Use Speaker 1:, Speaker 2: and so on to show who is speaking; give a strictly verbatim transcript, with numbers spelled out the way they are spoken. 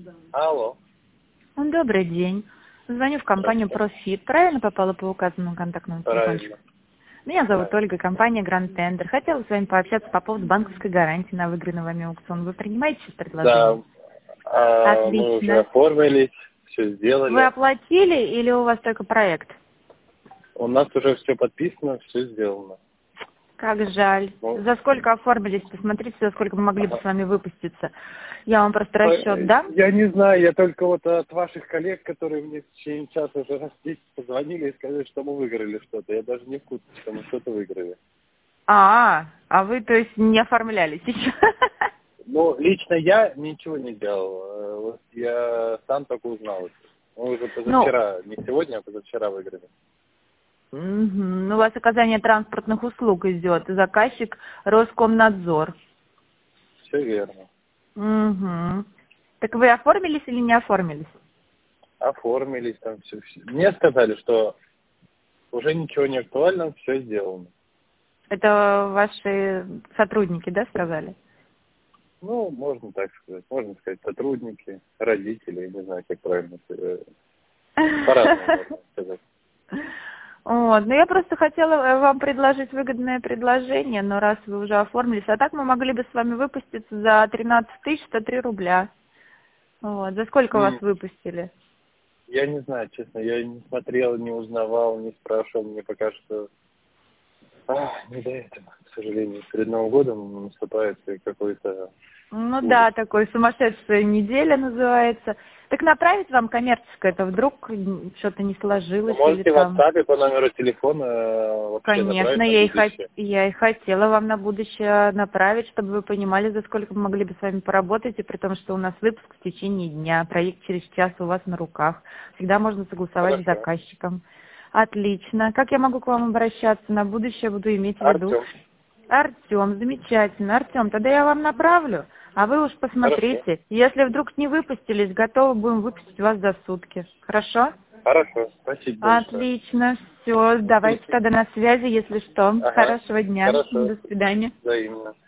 Speaker 1: Алло.
Speaker 2: Добрый день. Звоню в компанию ProFit. Правильно попала по указанному контактному телефончику?
Speaker 1: Правильно.
Speaker 2: Меня зовут Ольга, компания Grand Tender. Хотела с вами пообщаться по поводу банковской гарантии на выигранный вами аукцион. Вы принимаете сейчас предложение?
Speaker 1: Да, а, мы уже
Speaker 2: Отлично.
Speaker 1: оформились, все сделали.
Speaker 2: Вы оплатили или у вас только проект?
Speaker 1: У нас уже все подписано, все сделано.
Speaker 2: Как жаль.
Speaker 1: Ну,
Speaker 2: За сколько оформились? Посмотрите, за сколько мы могли бы
Speaker 1: ага.
Speaker 2: с вами выпуститься. Я вам просто расчет дам.
Speaker 1: Я не знаю, я только вот от ваших коллег, которые мне в течение часа уже раз десять позвонили и сказали, что мы выиграли что-то. Я даже не в курсе, что мы что-то выиграли.
Speaker 2: А, а вы, то есть, не оформлялись еще?
Speaker 1: Ну, лично я ничего не делал. Э, Вот я сам только узнал. Мы уже позавчера, не сегодня, а позавчера выиграли.
Speaker 2: Угу. У вас оказание транспортных услуг идет. Заказчик Роскомнадзор.
Speaker 1: Все верно.
Speaker 2: Угу. Так вы оформились или не оформились?
Speaker 1: Оформились там все. Мне сказали, что уже ничего не актуально, все сделано.
Speaker 2: Это ваши сотрудники, да, сказали?
Speaker 1: Ну, можно так сказать. Можно сказать, сотрудники, родители, я не знаю, как правильно. э, По-разному можно сказать.
Speaker 2: Вот. Ну, я просто хотела вам предложить выгодное предложение, но раз вы уже оформились, а так мы могли бы с вами выпуститься за тринадцать тысяч сто три рубля. Вот. За сколько вас
Speaker 1: М,
Speaker 2: выпустили?
Speaker 1: Я не знаю, честно, я не смотрел, не узнавал, не спрашивал. Мне пока что а, не до этого, к сожалению. Перед Новым годом наступает какой-то
Speaker 2: Ну
Speaker 1: ужас.
Speaker 2: да, такой сумасшедшая неделя называется. Так направить вам коммерческое, это вдруг что-то не
Speaker 1: Вы
Speaker 2: сложилось или
Speaker 1: можете в
Speaker 2: там...
Speaker 1: WhatsApp по номеру телефона э, вообще
Speaker 2: Конечно,
Speaker 1: направить на
Speaker 2: я и, хот...
Speaker 1: будущее.
Speaker 2: я и хотела вам на будущее направить, чтобы вы понимали, за сколько мы могли бы с вами поработать, и при том, что у нас выпуск в течение дня, проект через час у вас на руках. Всегда можно согласовать с
Speaker 1: Хорошо.
Speaker 2: заказчиком. Отлично. Как я могу к вам обращаться? На будущее буду иметь в виду.
Speaker 1: Артем.
Speaker 2: Артем, замечательно. Артем, тогда я вам направлю, а вы уж
Speaker 1: Хорошо.
Speaker 2: посмотрите. Если вдруг не выпустились, готовы будем выпустить вас за сутки. Хорошо?
Speaker 1: Хорошо. Спасибо большое.
Speaker 2: Отлично. Все, давайте тогда на связи, если что.
Speaker 1: Ага.
Speaker 2: Хорошего дня.
Speaker 1: Хорошо.
Speaker 2: До свидания.
Speaker 1: Взаимно.